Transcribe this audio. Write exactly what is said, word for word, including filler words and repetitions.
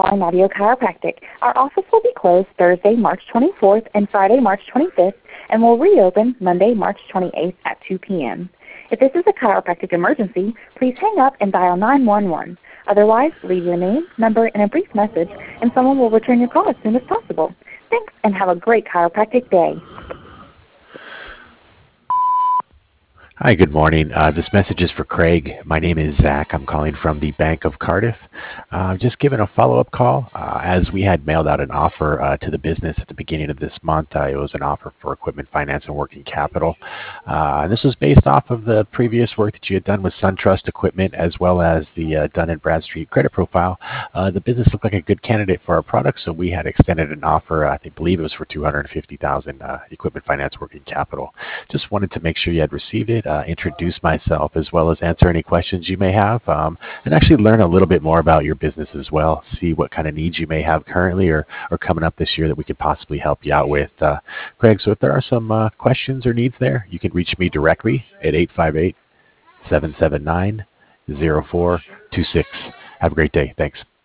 are Navio Chiropractic. Our office will be closed Thursday, March twenty-fourth and Friday, March twenty-fifth, and will reopen Monday, March twenty-eighth at two p.m. If this is a chiropractic emergency, please hang up and dial nine one one. Otherwise, leave your name, number, and a brief message, and someone will return your call as soon as possible. Thanks, and have a great chiropractic day. Hi, good morning. Uh, this message is for Craig. My name is Zach. I'm calling from the Bank of Cardiff. Uh, just giving a follow-up call. Uh, as we had mailed out an offer uh, to the business at the beginning of this month, uh, it was an offer for equipment finance and working capital. Uh, this was based off of the previous work that you had done with SunTrust Equipment, as well as the uh, Dun and Bradstreet credit profile. Uh, the business looked like a good candidate for our product, so we had extended an offer. I think, believe it was for two hundred fifty thousand dollars uh, equipment finance working capital. Just wanted to make sure you had received it. Uh, introduce myself, as well as answer any questions you may have, um, and actually learn a little bit more about your business as well. See what kind of needs you may have currently or, or coming up this year that we could possibly help you out with. Uh, Craig, so if there are some uh, questions or needs there, you can reach me directly at eight five eight, seven seven nine, zero four two six. Have a great day. Thanks.